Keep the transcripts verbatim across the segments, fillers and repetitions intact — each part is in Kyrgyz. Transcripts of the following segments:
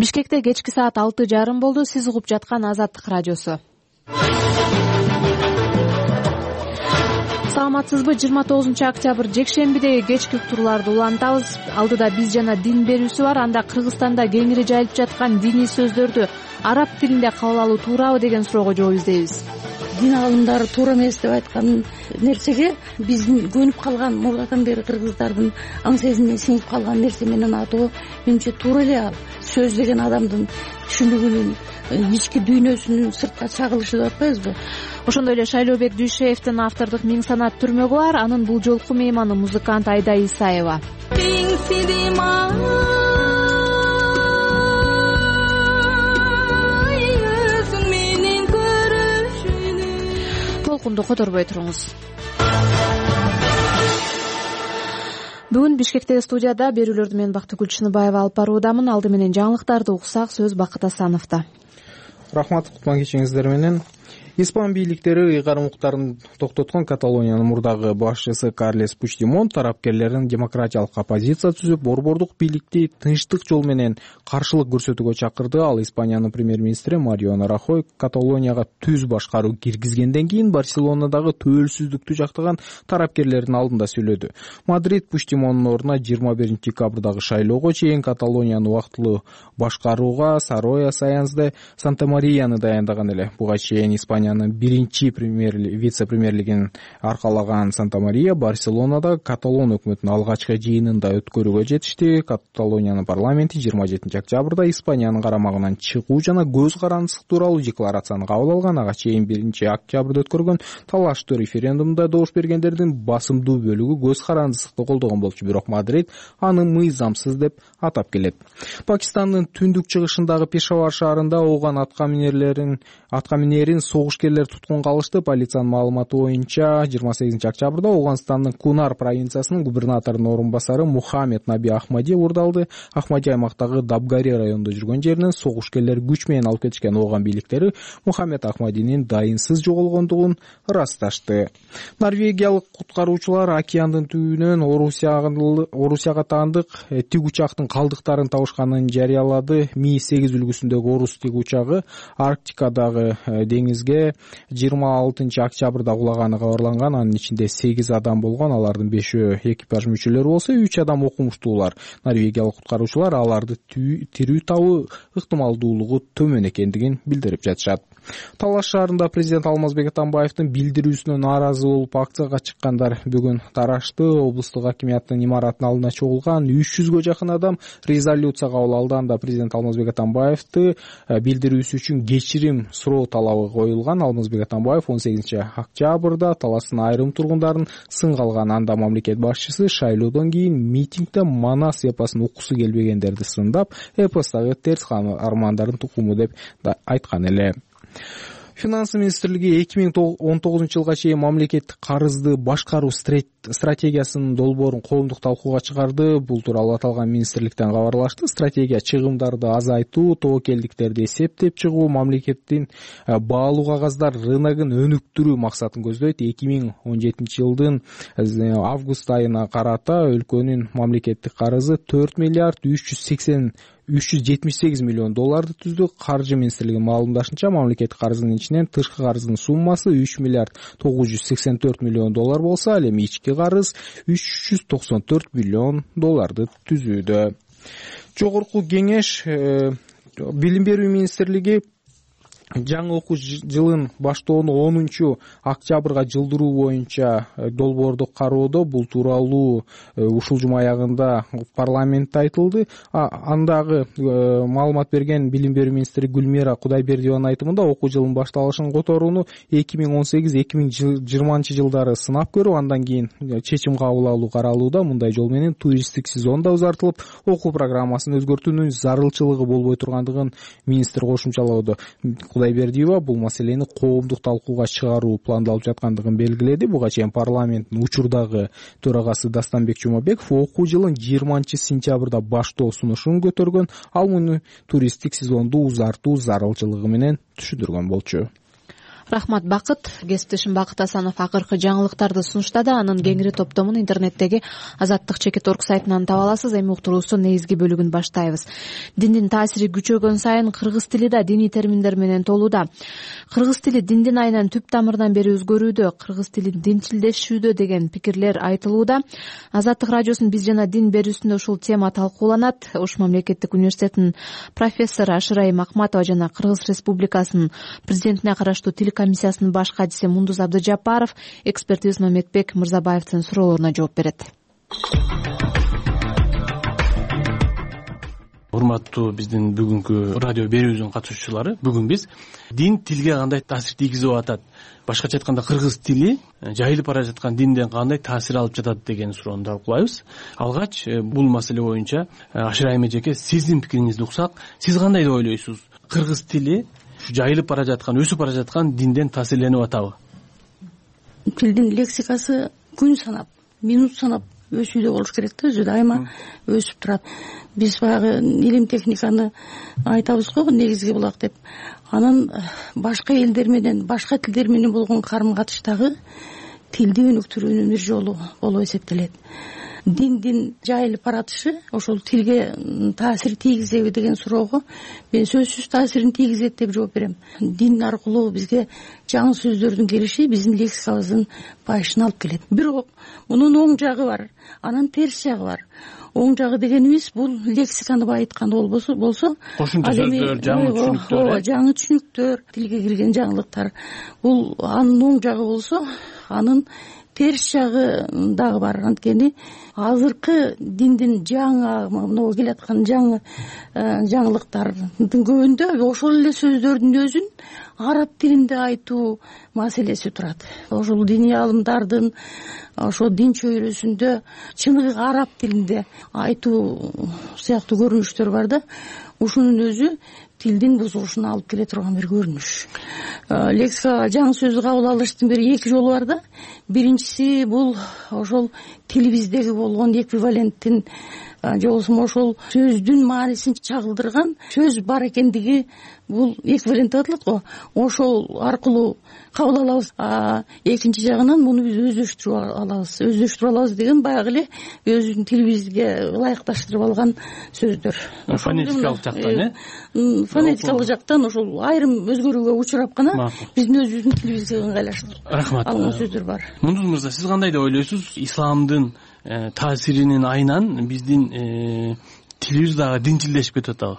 Бишкекте кечки саат алты жарым болду. Сиз угуп жаткан Азаттык радиосу. Саламатсызбы? жыйырма тогузунчу октябрь жекшембидеги кечки уктурууларды улантабыз. Алдыда биз жана дин берүүсү бар. Анда Кыргызстанда кеңири жайылып жаткан диний сөздөрдү араб тилинде кабыл алуу туурабы деген суроого жооп издейбиз. Дин алымдары туура эмес деп айткан нерсеге биздин көнүп калган мурдатан бери кыргыздардын аң сезимине сиңип калган нерсе менен атоо менимче туура эле. Ал сөз деген адамдын түшүнүгүнүн, ички дүйнөсүнүн сыртка чагылышы деп атпайбызбы? Ошондой эле Шайлообек Дүйшеевдин автордук Миң санат түрмөгү бар. Анын бул жолку мейманы музыкант Айда Исаева. Толкунду которбой туруңуз. Бүгүн Бишкектеги студияда берүүлөрдү мен Бактыгүл Чыныбаева алып баруудамын. Алды менен жаңылыктарды уксак, сөз Бакыт Асановдо. Рахмат, кутман кечиңиздер менен. Испан бийликтери ыйгарым укуктарын токтоткон Каталониянын мурдагы башчысы Карлес Пучдемон тарапкерлерин демократиялык оппозиция түзүп, борбордук бийликти тынчтык жол менен каршылык көрсөтүүгө чакырды. Ал Испаниянын премьер-министри Мариано Рахой Каталонияга түз башкаруу киргизгенден кийин Барселонадагы төөлсүздүктү жактаган тарапкерлердин алдында сүйлөдү. Мадрид Пучдемондун ордуна жыйырма биринчи декабрдагы шайлоого чейин Каталонияны убактылуу башкарууга Сароя Саянс Санта-Марияны даяндаган эле. Буга чейин Испания биринчи премьер вице-премьерлигин аркалаган Санта-Мария Барселонада Каталон өкмөтүнүн алгачкы жыйынында өткөрүүгө жетишти. Каталониянын парламенти жыйырма жетинчи октябрда Испаниянын карамагынан чыгуу жана көз карандысык тууралуу декларацияны кабыл алган. Ага чейин биринчи октябрда өткөргөн талаштуу референдумда добуш бергендердин басымдуу бөлүгү көз карандысыкты колдогон болчу. Бирок Мадрид аны мыйзамсыз деп атап келет. Пакистандын түндүк чыгышындагы Пешавар шаарында ооган атка минерлерин атка минерин согушкерлер туткунга алышты. Полициянын маалыматы боюнча жыйырма сегизинчи октябрда Ооганстандын Кунар провинциясынын губернаторунун орун басары Мухаммед Наби Ахмади урдалды. Ахмади аймактагы Дабгари районунда жүргөн жеринен согушкерлер күч менен алып кетишкен. Ооган бийликтери Мухаммед Ахмадинин дайынсыз жоголгондугун ырасташты. Норвегиялык куткаруучулар океандын түбүнөн Орусияга таандык тик учактын калдыктарын табышканын жарыялады. Ми сегиз үлгүсүндөгү Орус тик учагы Арктикадагы деңизге жыйырма алтынчы октябрда кулаганы кабарланган. Анын ичинде сегиз адам болгон. Алардын бешөө экипаж мүчөлөрү болсо, үч адам окумуштуулар. Норвегиялык куткаруучулар аларды тирүү табуу ыктымалдуулугу төмөн экендигин билдирип жатышат. Талаш шаарында президент Алмазбек Атамбаевдин билдирүүсүнө нааразы болуп акцияга чыккандар бүгүн тарашты. Облустук акимияттын имаратынын алдына чогулган үч жүзгө жакын адам резолюция кабыл алды. Анда президент Алмазбек Атамбаевди билдирүүсү үчүн кечирим суроо талабы коюлган. Алмазбек Атамбаев он сегизинчи октябрда таластын айрым тургундарын сынга алган. Анда мамлекет башчысы шайлоодон кийин митингде Манас эпосун уккусу келбегендерди сындап, эпостагы терс армандардын тукуму деп айткан эле. Финансы министрлиги эки миң он тогузунчу жылга чейин мамлекеттик карызды башкаруу стратегиясынын долбоорун коомдук талкууга чыгарды. Бул тууралуу аталган министрликтен кабарлашты. Стратегия чыгымдарды азайтуу, тобокелдиктерди эсептеп чыгуу, мамлекеттин баалуу кагаздар рыногун өнүктүрүү максатын көздөйт. эки миң он жетинчи жылдын август айына карата өлкөнүн мамлекеттик карызы төрт миллиард үч жүз сексен үч жүз жетимиш сегиз миллион долларды түздү. Каржы министрлигинин маалымдашынча, мамлекеттик карыздын ичинен тышкы карыздын суммасы үч миллиард тогуз жүз сексен төрт миллион доллар болсо, ал эми ички карыз үч жүз токсон төрт миллион долларды түзүүдө. Жогорку кеңеш билим берүү министрлиги жаңы окуу жылын баштоону онунчу октябрга жылдыруу боюнча долбоорду кароодо. Бул тууралуу ушул жума аягында парламентте айтылды. Андагы маалымат берген билим берүү министри Гүлмира Кудайбердиеванын айтымында, окуу жылынын башталышын которууну эки миң он сегиз эки миң жыйырманчы жылдары сынап көрүп, андан кийин чечим кабыл алуу каралууда. Мындай жол менен туристтик сезон да узартылып, окуу программасын өзгөртүүнүн зарылчылыгы болбой тургандыгын министр кошумчалоодо. Кудайбердиева бул маселени коомдук талкууга чыгаруу пландалып жаткандыгын белгиледи. Буга чейин парламенттин учурдагы төрагасы Дастанбек Жумабеков окуу жылын жыйырманчы сентябрда баштоо сунушун көтөргөн. Ал муну туристтик сезонду узартуу зарылчылыгы менен түшүндүргөн болчу. Рахмат, Бакыт. Кесиптешим Бакыт Асанов акыркы жаңылыктарды сунуштады. Анын кеңири топтомун интернеттеги азаттык чекит точка орг сайтынан таба аласыз. Эми уктуруусунун негизги бөлүгүн баштайбыз. Диндин таасири күчөгөн сайын кыргыз тили да диний терминдер менен толууда. Кыргыз тили диндин айынан түп тамырдан бери өзгөрүүдө, кыргыз тили динчилдешүүдө деген пикирлер айтылууда. Азаттык радиосунун биз жана дин берүүсүндө ушул тема талкууланат. Ош мамлекеттик университетинин профессору Ашырайым Акматова жана Кыргыз Республикасынын президентине караштуу тил комиссиясынын баш катчысы Мундуз Абдыжапаров экспертибиз Мамедбек Мырзабаевдин суроолоруна жооп берет. Урматтуу биздин бүгүнкү радио берүүбүздүн катышуучулары, бүгүн биз дин тилге кандай таасир тийгизип атат, башкача айтканда кыргыз тили жайылып бара жаткан динден кандай таасир алып жатат деген суроону талкуулайбыз. Алгач бул маселе боюнча Ашырайым эжеке, сиздин пикириңизди уксак, сиз кандай деп ойлойсуз? Кыргыз тили жайылып бара жаткан, өсүп бара жаткан динден таасирленип атабы? Тилдин лексикасы күн санап, минут санап өсүүдө болуш керек да, өзү дайыма өсүп турат. Биз баягы илим техниканы айтабыз го, негизги булак деп. Анан башка элдер менен, башка тилдер менен болгон карым-катыштагы тилди өнүктүрүүнүн бир жолу болуп эсептелет. Диндин жайылып баратышы ошол тилге таасир тийгизеби деген суроого мен сөзсүз таасирин тийгизет деп жооп берем. Дин аркылуу бизге жаңы сөздөрдүн келиши биздин лексикабыздын байышына алып келет. Бирок мунун оң жагы бар, анан терс жагы бар. Оң жагы дегенибиз бул лексиканы байыткан болбосо болсо кошумча сөздөр, жаңы түшүнүктөр, жаңы түшүнүктөр, тилге кирген жаңылыктар. Бул анын оң жагы болсо, анын терс жагы дагы бар. Анткени азыркы диндин жаңы мына келаткан жаңы жаңылыктардын көбүндө ошол эле сөздөрдүн өзүн араб тилинде айтуу маселеси турат. Ошол диний аалымдардын ошо дин чөйрөсүндө чыныгы араб тилинде айтуу сыяктуу көрүнүштөр бар да. Ушунун өзү тилдин бузулушуна алып келе турган бир көрүнүш. Лексика жаңы сөздү кабыл алыштын бир эки жолу бар да. Биринчиси бул ошол тилибиздеги болгон эквиваленттин же болбосо ошол сөздүн маанисин чагылдырган сөз бар экендиги бул эквивалент деп аталат го. Ошол аркылуу кабыл алабыз. Экинчи жагынан муну биз өздөштүрүп алабыз. Өздөштүрүп алабыз деген баягы эле өзүбүздүн тилибизге ылайыкташтырып алган сөздөр. Фонетикалык жактан, э? Фонетикалык жактан ошол айрым өзгөрүүгө учурап гана биздин өзүбүздүн тилибизге ыңгайлаштырып алган сөздөр бар. Мундуз мырза, сиз кандай деп ойлойсуз? Исламдын таасиринин айынан биздин тилибиз дагы динчилдешип кетип атабы?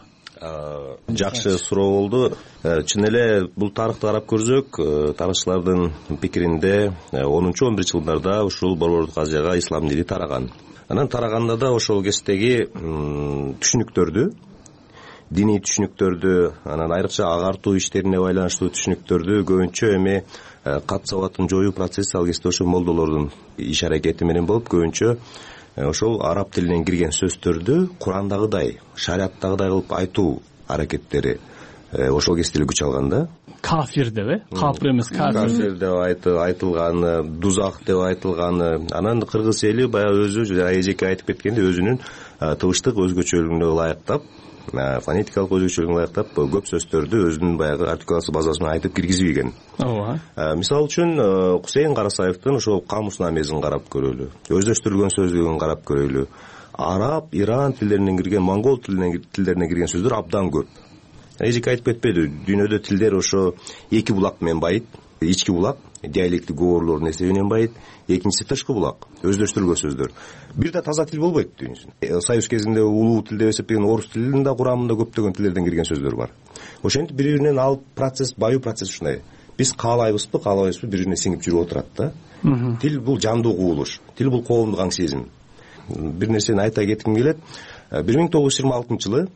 Жакшы суроо болду. Чын эле бул тарыхты карап көрсөк, тарыхчылардын пикиринде онунчу он биринчи жылдарда ушул Борбордук Азияга ислам дини тараган. Анан тараганда да ошол кездеги түшүнүктөрдү, диний түшүнүктөрдү, анан айрыкча агартуу иштерине байланыштуу түшүнүктөрдү көбүнчө эми кат сабатын жоюу процесси ал кезде ошо молдолордун иш аракети менен болуп, көбүнчө ошол араб тилинен кирген сөздөрдү Курандагыдай, шариаттагыдай кылып айтуу аракеттери ошол кезде эле күч алган да. Кафир деп, э? Кафир эмес, кафир деп айтылган, дузак деп айтылган. Анан кыргыз эли баягы өзү эжеке айтып кеткендей өзүнүн тыбыштык өзгөчөлүгүнө ылайыктап, фонетикалык өзгөчөлүгүнө ылайыктап көп сөздөрдү өзүнүн баягы артикуляция базасына айтып киргизип ийген. Ооба. Мисалы үчүн Кусейин Карасаевдин ошол камуснамесин карап көрөлү, өздөштүрүлгөн сөздүгүн карап көрөлү. Араб, Иран тилдеринен кирген, монгол тилдерине кирген сөздөр абдан көп. Эжеке айтып кетпеди, дүйнөдө тилдер ошо эки булак менен байыт. Ички булак диалектик говорлордун эсебинен байыт, экинчиси тышкы булак өздөштүрүлгөн сөздөр. Бир да таза тил болбойт дүйнөсүндө. Союз кезинде улуу тил деп эсептеген орус тилинин да курамында көптөгөн тилдерден кирген сөздөр бар. Ошентип бири-биринен алып процесс, баюу процесс ушундай. Биз каалайбызбы, каалабайбызбы, бири-бирине сиңип жүрүп отурат да. Тил бул жандуу кубулуш, тил бул коомдук аң сезим. Бир нерсени айта кетким келет. бир миң тогуз жүз жыйырма алтынчы жылы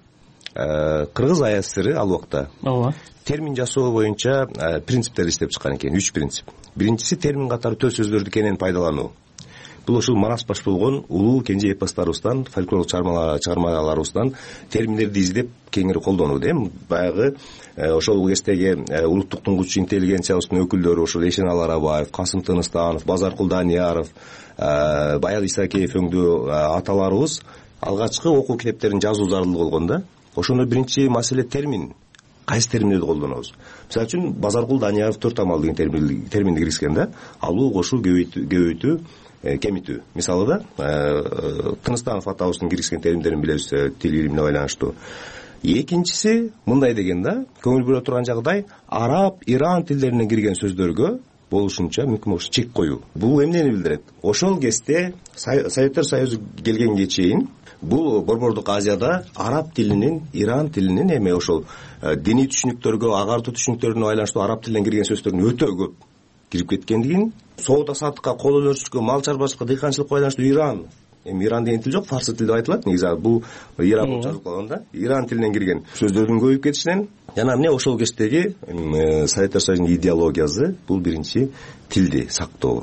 Кыргыз АСР ал убакта термин жасоо боюнча принциптер иштеп чыккан экен, үч принцип. Биринчиси термин катары төл сөздөрдү кенен пайдалануу. Бул ушул манас баш болгон улуу кенже эпостарыбыздан, фольклорлук чыгармаларыбыздан терминдерди издеп кеңири колдонуу дейм. Баягы ошол кездеги улуттук туңгуч интеллигенциябыздын өкүлдөрү ошол Эшеналы Арабаев, Касым Тыныстанов, Базаркул Данияров, Баял Исакеев өңдүү аталарыбыз алгачкы окуу китептерин жазуу зарыл болгон да. Ошондо биринчи маселе термин кайсы терминдерди колдонобуз. Мисалы үчүн Базаркул Данияров төрт амал деген терминди киргизген да. Алуу, кошуу, көбөйтүү, кемитүү. Мисалы да Тыныстанов атабыздын киргизген терминдерин билебиз тил илимине байланыштуу. Экинчиси мындай деген да, көңүл бөлө турган жагдай араб, иран тилдеринен кирген сөздөргө болушунча мүмкүн болуш чек коюу. Бул эмнени билдирет? Ошол кезде Советтер Союзу келгенге чейин бул Борбордук Азияда араб тилинин, иран тилинин эми ошол диний түшүнүктөргө, агартуу түшүнүктөрүнө байланыштуу араб тилинен кирген сөздөрдүн өтө көп кирип кеткендигин, соода саттыкка, кол өнөрчүлүккө, мал чарбачылыкка, дыйканчылыкка байланыштуу иран, эми иран деген тил жок, фарсы тилде айтылат. Негизи бул иран болуп жазылып калган да. Иран тилинен кирген сөздөрдүн көбөйүп кетишинен жана эмне ошол кездеги Советтер Союзунун идеологиясы бул биринчи тилди сактоо.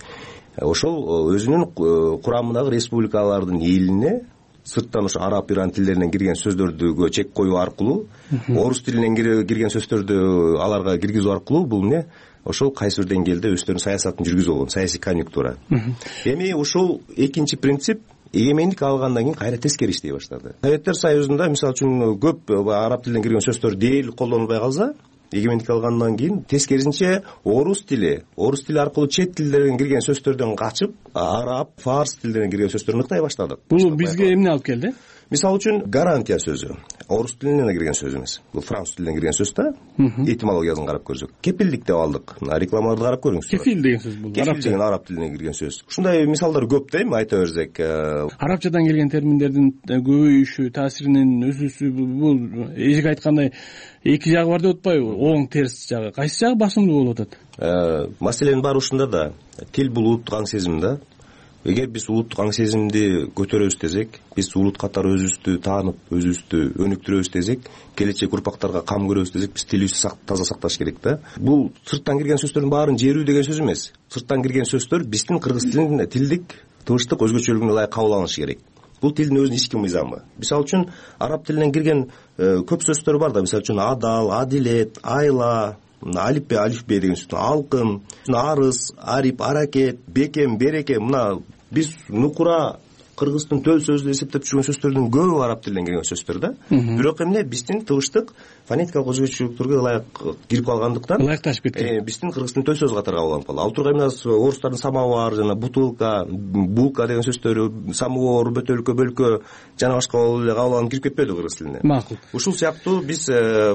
Ошол өзүнүн курамындагы республикалардын элине сырттан ошо араб, иран тилдеринен кирген сөздөрдүгө чек коюу аркылуу, орус тилинен кирген сөздөрдү аларга киргизүү аркылуу бул эмне ошол кайсы бир деңгээлде өздөрүнүн саясатын жүргүзүп алган, саясий конъюнктура. Эми ушул экинчи принцип эгемендик алгандан кийин кайра тескери иштей баштады. Советтер Союзунда мисалы үчүн көп араб тилинен кирген сөздөр дээрлик колдонулбай калса, эгемендик алгандан кийин тескерисинче орус тили, орус тили аркылуу чет тилдерден кирген сөздөрдөн качып, араб, фарс тилдеринен кирген сөздөрдү ыктай баштадык. Бул бизге эмне алып келди? Мисалы үчүн гарантия сөзү орус тилинен кирген сөз эмес. Бул француз тилинен кирген сөз да. Этимологиясын карап көрсөк, кепилдик деп алдык. Рекламаларды карап көрүңүз. Кефил деген сөз бул. Кефил деген араб тилинен кирген сөз. Ушундай мисалдар көп да, эми айта берсек. Арабчадан келген терминдердин көбөйүшү, таасиринин өсүүсү бул эжик айткандай эки жагы бар деп атпайбы? Оң, терс жагы. Кайсы жагы басымдуу болуп атат? Маселенин баары ушунда да. Тил бул улуттук аң сезим да. Эгер биз улуттук аң сезимди көтөрөбүз десек, биз улут катары өзүбүздү таанып, өзүбүздү өнүктүрөбүз десек, келечек урпактарга кам көрөбүз десек, биз тилибизди таза сакташ керек да. Бул сырттан кирген сөздөрдүн баарын жерүү деген сөз эмес. Сырттан кирген сөздөр биздин кыргыз тилинин тилдик, тыбыштык өзгөчөлүгүнө ылайык кабыл алынышы керек. Бул тилдин өзүнүн ички мыйзамы. Мисалы үчүн араб тилинен кирген көп сөздөр бар да, мисалы үчүн адал, адилет, айла, алипбе, алифбе деген сөз, алкым, арыз, арип, аракет, бекем, береке, мына биз нукура кыргыздын төл сөзү эсептеп жүргөн сөздөрдүн көбү араб тилинен келген сөздөр да. Бирок эмне биздин тыбыштык фонетикалык өзгөчөлүктөргө ылайык кирип калгандыктан ылайыкташып кетти. Биздин кыргыздын төл сөзү катары кабыл алынып калды. Ал тургай эмне орустардын самовар жана бутылка, булка деген сөздөрү, самовар, бөтөлкө, бөлкө жана башка кабыл алынып кирип кетпеди кыргыз тилине. Макул. Ушул сыяктуу биз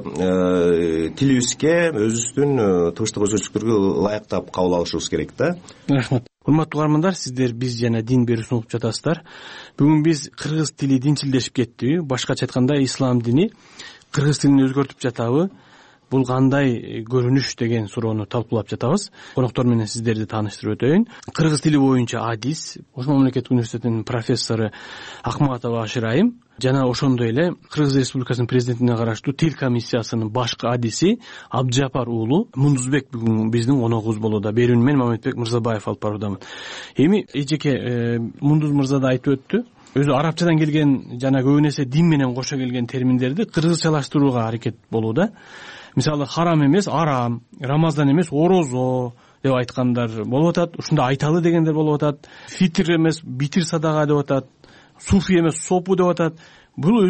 тилибизге өзүбүздүн тыбыштык өзгөчөлүктөргө ылайыктап кабыл алышыбыз керек да. Рахмат. Урматтуу угармандар, сиздер биз жана дин берүүсүн угуп жатасыздар. Бүгүн биз кыргыз тили динчилдешип кеттиби? Башкача айтканда, ислам дини кыргыз тилин өзгөртүп жатабы? Бул кандай көрүнүш деген суроону талкуулап жатабыз. Коноктор менен сиздерди тааныштырып өтөйүн. Кыргыз тили боюнча адис, Ошол мамлекеттик университетинин профессору Акматова Ашырайым жана ошондой эле Кыргыз Республикасынын президентине караштуу тил комиссиясынын башкы адиси Абджапар уулу Мундузбек бүгүн биздин коногубуз болууда. Берүүнү мен Мамедбек Мырзабаев алып баруудамын. Эми эжеке Мундуз мырза да айтып өттү. Өзү арабчадан келген жана көбүн эсе дин менен кошо келген терминдерди кыргызчалаштырууга аракет болууда. Мисалы харам эмес арам, рамазан эмес орозо деп айткандар болуп атат. Ушунда айталы дегендер болуп атат. Фитр эмес битир садага деп атат. Суфи эмес сопу деп атат. Бул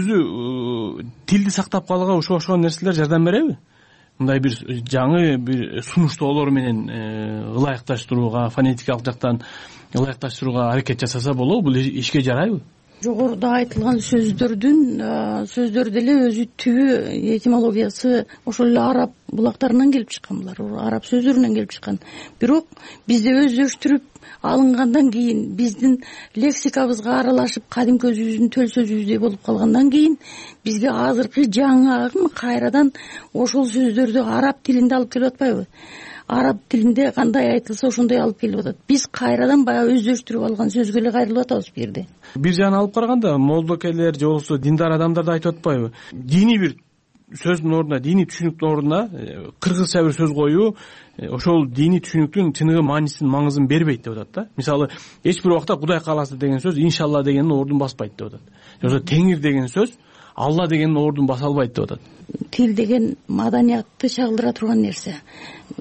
өзү тилди сактап калууга ошо ошол нерселер жардам береби? Мындай бир жаңы бир сунуштоолор менен ылайыкташтырууга, фонетикалык жактан ылайыкташтырууга аракет жасаса болобу? Бул ишке жарайбы? Жогоруда айтылган сөздөрдүн сөздөр деле өзү түбү этимологиясы ошол эле араб булактарынан келип чыккан, булар араб сөздөрүнөн келип чыккан. Бирок бизде өздөштүрүп алынгандан кийин, биздин лексикабызга аралашып, кадимки өзүбүздүн төл сөзүбүздөй болуп калгандан кийин бизге азыркы жаңы агым кайрадан ошол сөздөрдү араб тилинде алып келип атпайбы? Араб тилинде кандай айтылса ошондой алып келип атат. Биз кайрадан баягы өздөштүрүп алган сөзгө эле кайрылып атабыз бу жерде. Бир жагын алып караганда, молдокелер же болбосо диндар адамдар да айтып атпайбы? Диний бир сөздүн ордуна, диний түшүнүктүн ордуна кыргызча бир сөз коюу ошол диний түшүнүктүн чыныгы маанисин, маңызын бербейт деп атат да. Мисалы, эч бир убакта Кудай кааласа деген сөз иншалла дегендин ордун баспайт деп атат. Же болбосо Теңир деген сөз Алла дегендин ордун баса албайт деп атат. Тил деген маданиятты чагылдыра турган нерсе.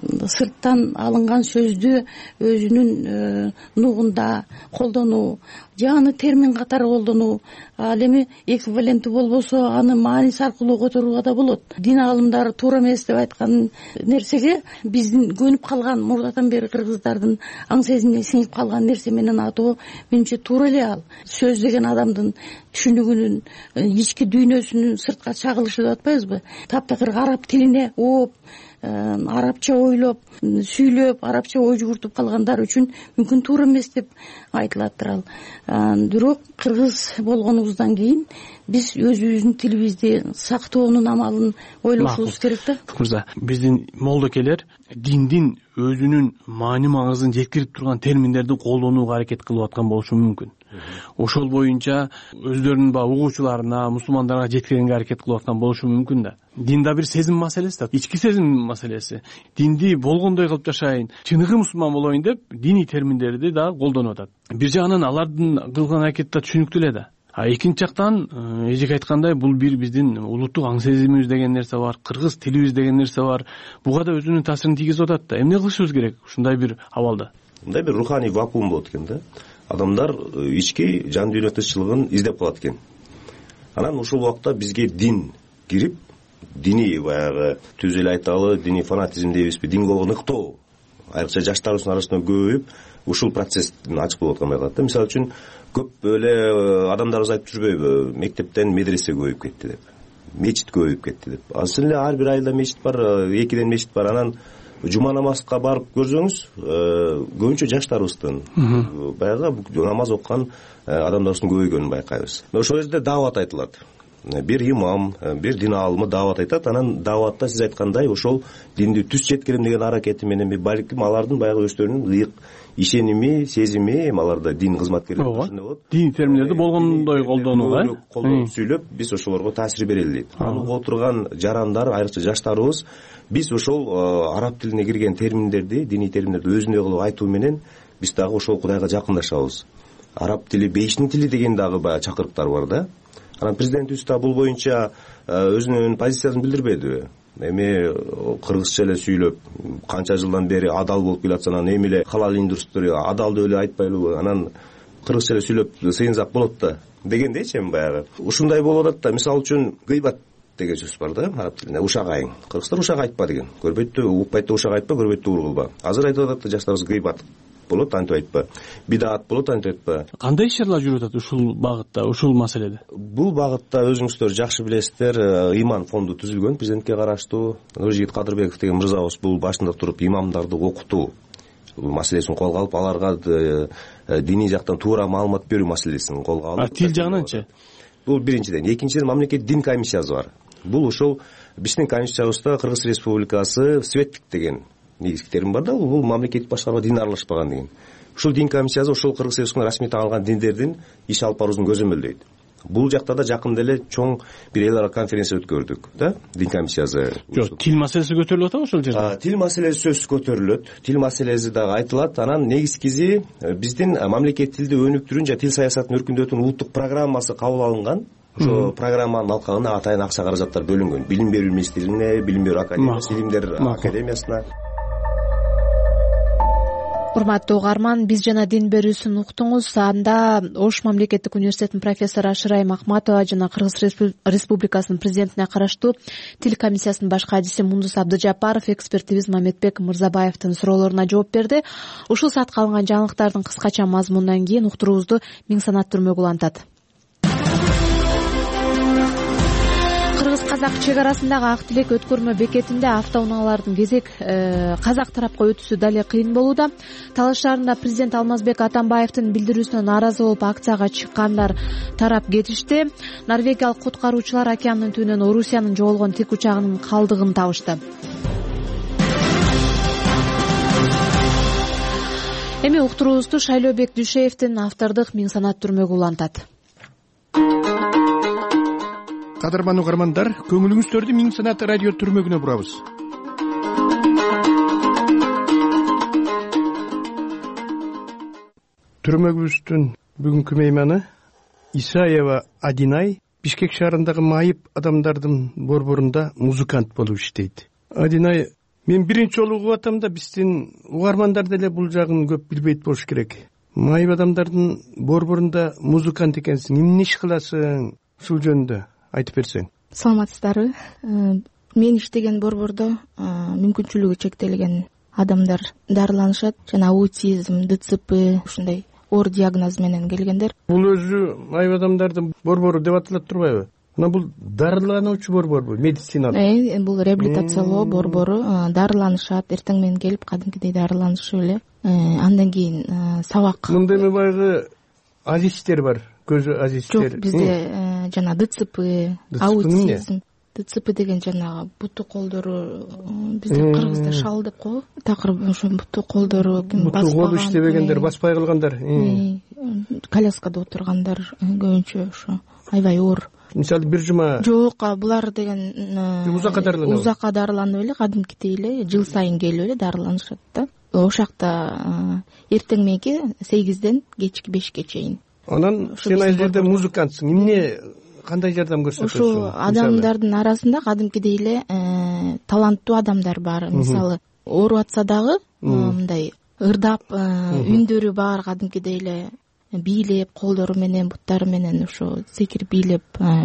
Сырттан алынган сөздү өзүнүн нугунда колдонуу жаңы термин катары колдонуу, ал эми эквиваленти болбосо аны мааниси аркылуу которууга да болот. Дин аалымдары туура эмес деп айткан нерсеге биздин көнүп калган мурдатан бери кыргыздардын аң сезимине сиңип калган нерсе менен атоо менимче туура эле ал. Сөз деген адамдын түшүнүгүнүн, ички дүйнөсүнүн сыртка чагылышы деп атпайбызбы? Таптакыр араб тилине ооп, арабча ойлоп, сүйлөп, арабча ой жүгүртүп калгандар үчүн мүмкүн туура эмес деп айтылаттыр ал. Бирок кыргыз болгонубуздан кийин биз өзүбүздүн тилибизди сактоонун амалын ойлошубуз керек да. Мырза, биздин молдокелер диндин өзүнүн маани маңызын жеткирип турган терминдерди колдонууга аракет кылып аткан болушу мүмкүн. Ошол боюнча өздөрүнүн баягы угуучуларына, мусулмандарга жеткиргенге аракет кылып аткан болушу мүмкүн да. Дин да бир сезим маселеси да, ички сезим маселеси. Динди болгондой кылып жашайын, чыныгы мусулман болоюн деп диний терминдерди да колдонуп атат. Бир жагынан алардын кылган аракети да түшүнүктүү эле да. А экинчи жактан эжеке айткандай, бул бир биздин улуттук аң сезимибиз деген нерсе бар, кыргыз тилибиз деген нерсе бар. Буга да өзүнүн таасирин тийгизип атат да. Эмне кылышыбыз керек ушундай бир абалда? Мындай бир руханий вакуум болот экен да. Адамдар ички жан дүйнө тынччылыгын издеп калат экен. Анан ушул убакта бизге дин кирип, диний баягы түз эле айталы, диний фанатизм дейбизби, динге болгон ыктоо айрыкча жаштарыбыздын арасында көбөйүп, ушул процесстин ачык болуп аткандай калат да. Мисалы үчүн көп эле адамдарыбыз айтып жүрбөйбү, мектептен медресе көбөйүп кетти деп, мечит көбөйүп кетти деп. Азыр эле ар бир айылда мечит бар, экиден мечит бар. Анан жума намазга барып көрсөңүз, көбүнчө жаштарыбыздын баягы намаз окуган адамдарыбыздын көбөйгөнүн байкайбыз. Ошол жерде даават айтылат. Бир имам, бир дин аалымы даават айтат. Анан дааватта сиз айткандай ошол динди түз жеткирем деген аракети менен балким алардын баягы өздөрүнүн ыйык ишеними, сезими, аларда дин кызматкерлери ушундай болот. Дин терминдерди болгондой колдонууга, колдонуп сүйлөп, биз ошолорго таасир берели дейт. Аны угуп отурган жарандар, айрыкча жаштарыбыз, биз ошол араб тилине кирген терминдерди, диний терминдерди өзүндөй кылып айтуу менен биз дагы ошол Кудайга жакындашабыз. Араб тили бейиштин тили деген дагы баягы чакырыктар бар да. Анан президентибиз да бул боюнча өзүнүн позициясын билдирбеди. Эми кыргызча эле сүйлөп, канча жылдан бери адал болуп келатса, анан эми эле халал индустрия адал деп эле айтпайлыбы, анан кыргызча эле сүйлөп сыйынсак болот да дегендейчи. Эми баягы ушундай болуп атат да. Мисалы үчүн гыйбат деген сөз бар да араб тилинде, ушак айың. Кыргыздар ушак айтпа деген. Көрбөйт да укпайт да ушак айтпа, көрбөйт да ур кылба. Азыр айтып атат да жаштарыбыз гыйбат болот, антип айтпа. Бидаат болот, антип айтпа. Кандай ишаралар жүрүп атат ушул багытта, ушул маселеде? Бул багытта өзүңүздөр жакшы билесиздер, иман фонду түзүлгөн президентке караштуу. Нуржигит Кадырбеков деген мырзабыз бул башында туруп имамдарды окутуу маселесин колго алып, аларга диний жактан туура маалымат берүү маселесин колго алып. А тил жагынанчы? Бул биринчиден. Экинчиден, мамлекет дин комиссиясы бар. Бул ошол биздин комиссиябызда Кыргыз Республикасы светтик деген негизги термин бар да, бул мамлекеттик башкарууга дин аралашпаган деген. Ушул дин комиссиясы ошол Кыргыз Республикасынын расмий таанылган диндердин иш алып баруусун көзөмөлдөйт. Бул жакта да жакында эле чоң бир эл аралык конференция өткөрдүк да, дин комиссиясы. Жок, тил маселеси көтөрүлүп атабы ошол жерде? Тил маселеси сөзсүз көтөрүлөт. Тил маселеси дагы айтылат. Анан негизгиси биздин мамлекет тилди өнүктүрүүнү жана тил саясатын өркүндөтүүнүн улуттук программасы кабыл алынган. Ошо программанын алкагына атайын акча каражаттар бөлүнгөн. Билим берүү министрлигине, билим берүү академиясына, илимдер академиясына. Урматтуу угарман, биз жана дин берүүсүн уктуңуз. Анда Ош мамлекеттик университетинин профессору Ашырай Макматова жана Кыргыз Республикасынын президентине караштуу тил комиссиясынын баш кайдиси Мундус Абдыжапаров экспертибиз Мамедбек Мырзабаевдин суроолоруна жооп берди. Ушул саатка алынган жаңылыктардын кыскача мазмунунан кийин уктуруубузду Миң Санат Түрмөгүл улантат. Кыргыз-казак чек арасындагы Ак Тилек өткөрмө бекетинде автоунаалардын кезек казак тарапка өтүүсү дале кыйын болууда. Талаш шаарында президент Алмазбек Атамбаевдин билдирүүсүнө нааразы болуп акцияга чыккандар тарап кетишти. Норвегиялык куткаруучулар океандын түбүнөн Орусиянын жоголгон тик учагынын калдыгын табышты. Эми уктуруубузду Шайлообек Дүйшеевдин автордук Миң Санат Түрмөгүл улантат. Кадырман угармандар, көңүлүңүздөрдү Миң Санат радио түрмөгүнө бурабыз. Түрмөгүбүздүн бүгүнкү мейманы Исаева Адинай Бишкек шаарындагы майып адамдардын борборунда музыкант болуп иштейт. Адинай, мен биринчи жолу угуп атам да биздин угармандар деле бул жагын көп билбейт болуш керек. майып адамдардын борборунда музыкант экенсиң, эмне иш кыласың? Ушул жөнүндө айтып берсең. Саламатсыздарбы? Мен иштеген борбордо мүмкүнчүлүгү чектелген адамдар дарыланышат. Жана аутизм, ДЦП, ушундай оор диагноз менен келгендер. Бул өзү майып адамдардын борбору деп аталат турбайбы? Мына бул дарылануучу борборбу, медициналык? Э, бул реабилитациялоо борбору. Дарыланышат, эртең менен келип кадимкидей дарыланышып эле андан кийин сабак. Мында эми баягы азистер бар, көзү азистер. Жок, бизде жана ДЦП, аутизм. ДЦП деген жанагы буту колдору, бизде кыргызда шал деп коебу. Такыр ошо буту колдору ким баспаган. Буту колу иштебегендер, баспай калгандар. Коляскада отургандар көбүнчө ошо аябай оор. Мисалы бир жума. Жок, булар деген узакка дарыланат. Узакка дарыланып эле, кадимкидей эле жыл сайын келип эле дарыланышат да. Ошакта эртең мененки сегизден кечки бешке чейин. Анан сен ал жерде музыкантсың. Эмне, кандай жардам көрсөтөсүң? Ошо адамдардын арасында кадимкидей эле таланттуу адамдар бар. Мисалы, ооруп атса дагы мындай ырдап, үндөрү бар, кадимкидей эле бийлеп, колдору менен, буттары менен ошо секирип бийлеп,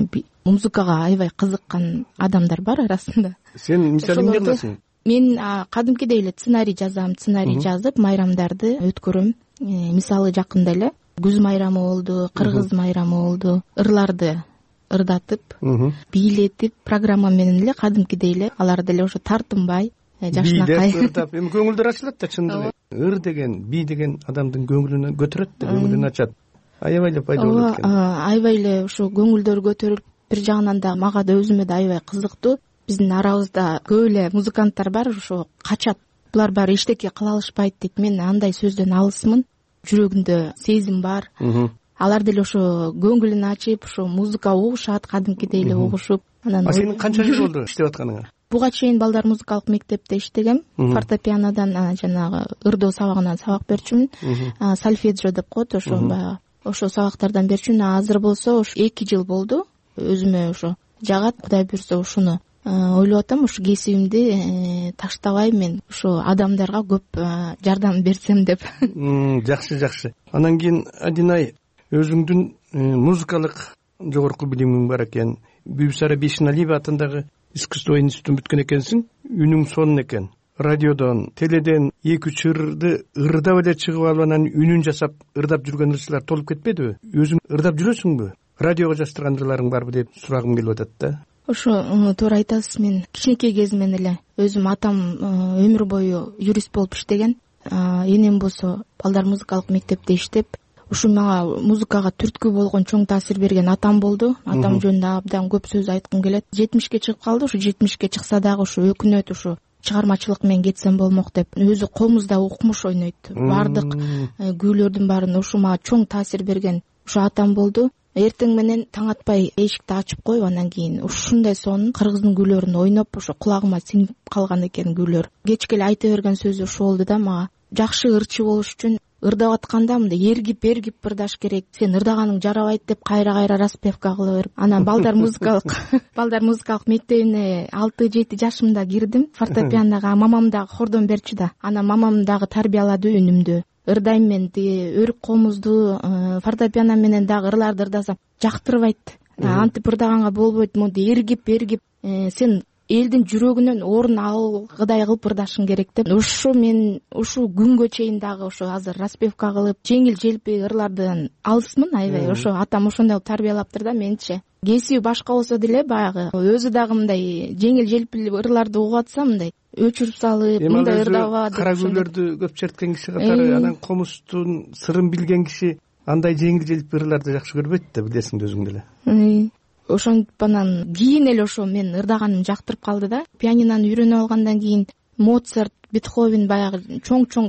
музыкага аябай кызыккан адамдар бар арасында. Сен мисалы эмне кыласың? Мен кадимкидей эле сценарий жазам, сценарий жазып, майрамдарды өткөрөм. Мисалы жакында эле күз майрамы болду, кыргыз майрамы болду. Ырларды ырдатып, бийлетип, программа менен эле кадимкидей эле аларды эле ошо тартынбай, жашынакай бийлеп, ырдап, эми көңүлдөр ачылат да, чындыгы эле. Ыр деген, би деген адамдын көңүлүн көтөрөт да, көңүлүн ачат. Аябай эле пайда болот экен. Аябай эле ошо көңүлдөр көтөрүлүп, бир жагынан да мага да өзүмө да аябай кызыктуу. Биздин арабызда көп эле музыканттар бар, ошо качат. Булар баары эчтеке кыла алышпайт дейт. Мен андай сөздөн алысмын. Жүрөгүндө сезим бар. Алар деле ошо көңүлүн ачып, ошо музыка угушат, кадимкидей эле угушуп. Анан сенин канча жыл болду иштеп атканыңа? Буга чейин балдар музыкалык мектепте иштегем. Фортепианодан жанагы ырдоо сабагынан сабак берчүмүн. Сольфеджио деп коет, ошо баягы ошо сабактардан берчүмүн. Азыр болсо ошо эки жыл болду. Өзүмө ошо жагат, Кудай буйрса ушуну ойлоп атам, ушу кесибимди таштабай мен ушу адамдарга көп жардам берсем деп. Жакшы, жакшы. Анан кийин Адинай, өзүңдүн музыкалык жогорку билимиң бар экен. Бибисара Бейшеналиева атындагы искусство институтун бүткөн экенсиң. Үнүң сонун экен. Радиодон, теледен эки үч ырды ырдап эле чыгып алып, анан үнүн жасап ырдап жүргөн ырчылар толуп кетпедиби? Өзүң ырдап жүрөсүңбү? Радиого жаздырган ырларың барбы деп сурагым келип атат да. Ошо туура айтасыз. Мен кичинекей кезимден эле өзүм атам өмүр бою юрист болуп иштеген. Энем болсо балдар музыкалык мектепте иштеп, ушу мага музыкага түрткү болгон, чоң таасир берген атам болду. Атам жөнүндө абдан көп сөз айткым келет. жетимишке чыгып калды. Ушу жетимишке чыкса дагы ушу өкүнөт, ушу чыгармачылык менен кетсем болмок деп. Өзү комузда укмуш ойнойт. Бардык күүлөрдүн баарын ушу мага чоң таасир берген ушу атам болду. Эртең менен таң атпай эшикти ачып коюп, андан кийин ушундай сонун кыргыздын күйлөрүн ойноп, ошо кулагыма сиңип калган экен күйлөр. Кечке эле айта берген сөзү ушул болду да мага. Жакшы ырчы болуш үчүн ырдап атканда мындай эргип эргип ырдаш керек. Сен ырдаганың жарабайт деп кайра-кайра распевка кыла берип. Анан балдар музыкалык балдар музыкалык мектебине алты жети жашымда кирдим. Фортепианога мамам дагы хордон берчү да. Анан мамам дагы тарбиялады үнүмдү. Ырдайм мен, өрүк комузду фортепиано менен дагы ырларды ырдасам жактырбайт. Антип ырдаганга болбойт, монтип эргип эргип сен элдин жүрөгүнөн орун алгыдай кылып ырдашың керек деп. Ушу мен ушу күнгө чейин дагы ошо азыр распевка кылып, жеңил желпи ырлардан алысмын аябай. Ошо атам ошондой тарбиялаптыр да менчи. Кесиби башка болсо деле баягы өзү дагы мындай жеңил желпи ырларды угуп атса мындай өчүрүп салып, мындай ырдаба деп. Кара күйлөрдү көп черткен киши катары, анан комуздун сырын билген киши андай жеңил желпи ырларды жакшы көрбөйт да, билесиң өзүң деле. Ошентип анан кийин эле ошо мен ырдаганым жактырып калды да. Пианинону үйрөнүп алгандан кийин Моцарт, Бетховен баягы чоң-чоң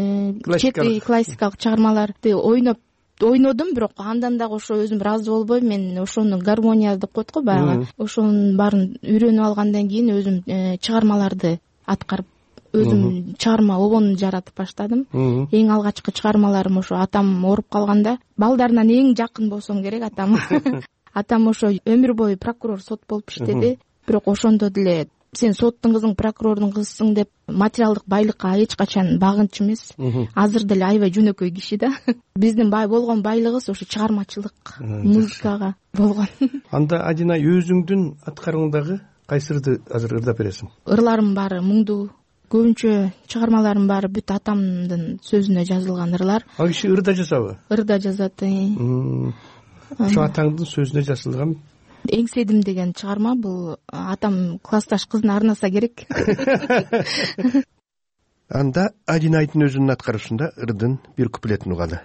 чети классикалык чыгармаларды ойноп ойнодум, бирок андан дагы ошо өзүм ыраазы болбой, мен ошону гармония деп коет го баягы. Ошонун баарын үйрөнүп алгандан кийин өзүм чыгармаларды аткарып, өзүм чыгарма обон жаратып баштадым. Эң алгачкы чыгармаларым ошо атам ооруп калганда, балдарынан эң жакын болсом керек атам. Атам ошо өмүр бою прокурор, сот болуп иштеди, бирок ошондо деле сен соттун кызың, прокурордун кызысың деп материалдык байлыкка эч качан багынчу эмес. Азыр деле аябай жөнөкөй киши да. Биздин бай болгон байлыгыбыз ошо чыгармачылык, музыкага болгон. Анда Адина, өзүңдүн аткарууңдагы кайсы ырды азыр ырдап бересиң? Ырларым баары муңдуу. Көбүнчө чыгармаларым баары бүт атамдын сөзүнө жазылган ырлар. Ал киши ырда жазабы? Ырда жазат. Ошо атаңдын сөзүнө жазылган. Эңседим деген чыгарма, бул атам классташ кызына арнаса керек. Анда Адина Айтын өзүнүн аткаруусунда ырдын бир куплетин угалы.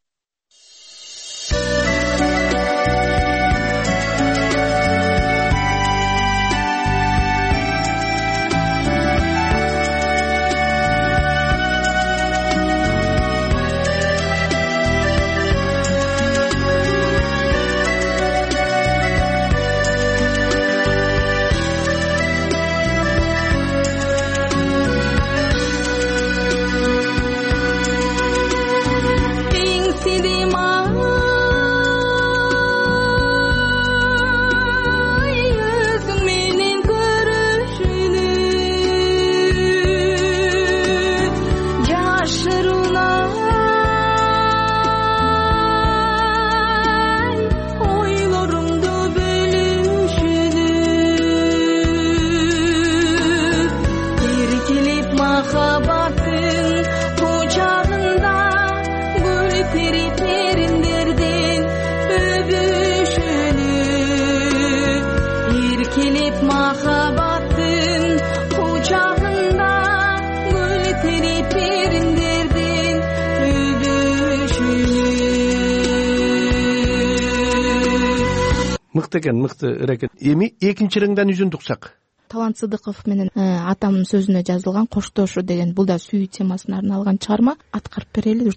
Мыкты экен, мыкты ырекет. Эми экинчи ырыңдан үзүн туксак. Талант Сыдыков менен атамдын сөзүнө жазылган Коштошу деген, бул да сүйүү темасына арналган чыгарма. Аткарып берели.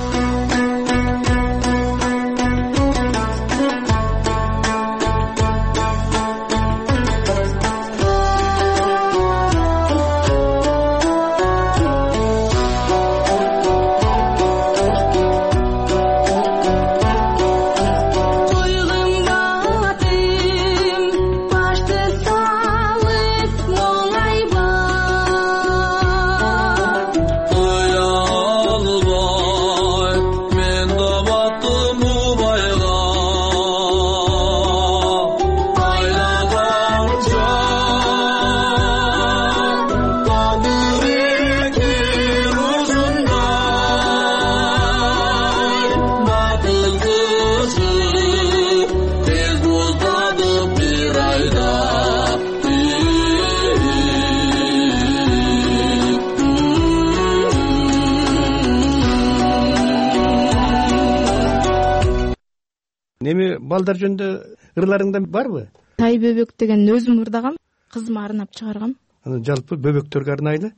Эми балдар жөнүндө ырларыңда барбы? Тай бөбөк деген өзүм ырдагам, кызыма арнап чыгаргам. Аны жалпы бөбөктөргө арнайлы.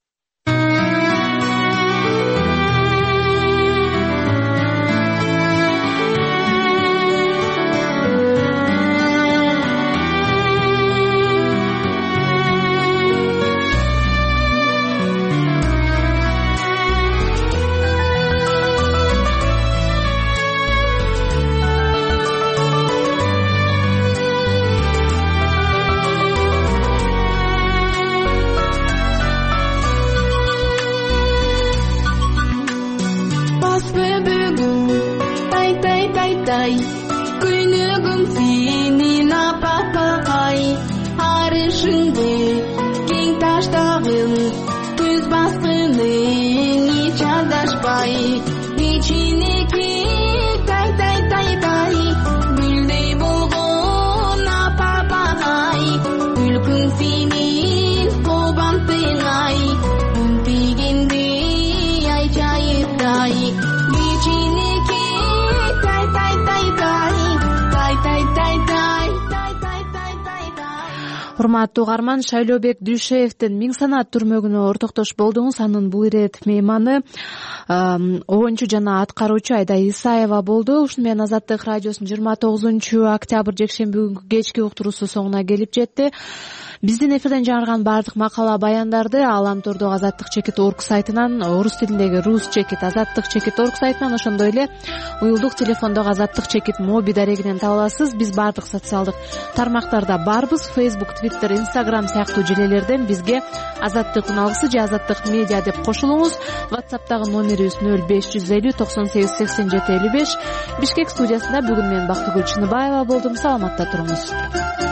Күнүгүм сенин апакай, арышыңды кең таштагын, күз баскының эч адашпай, ичинеки тай тай тай тай, гүлдөй болгон апа-апагай, күлкүң сенин кобантың ай, үмтегенде ай чайыптай, ичинеки Урматтуу угарман, Шайлообек Дүйшеевдин Миң санаат түрмөгүнө ортоктош болдуңуз. Анын бул ирет мейманы оюнчу жана аткаруучу Айда Исаева болду. Ушуну менен Азаттык радиосунун жыйырма тогузунчу октябрь жекшемби күнкү кечки уктуруусу соңуна келип жетти. Биздин эфирден жаңырган баардык макала баяндарды Аламтордогу Азаттык чекит точка орг сайтынан, орус тилиндеги Рус чекит Азаттык чекит точка орг сайтынан, ошондой эле уюлдук телефондогу Азаттык чекит моби дарегинен таба аласыз. Биз баардык социалдык тармактарда барбыз. Facebook, Twitter, Instagram сыяктуу желелерден бизге Азаттык уналгысы же Азаттык медиа деп кошулуңуз. WhatsApp'тагы номерибиз нөл беш жүз элүү токсон сегиз сексен жети элүү беш. Бишкек студиясында бүгүн мен Бактыгүл Чыныбаева болдум. Саламатта туруңуз.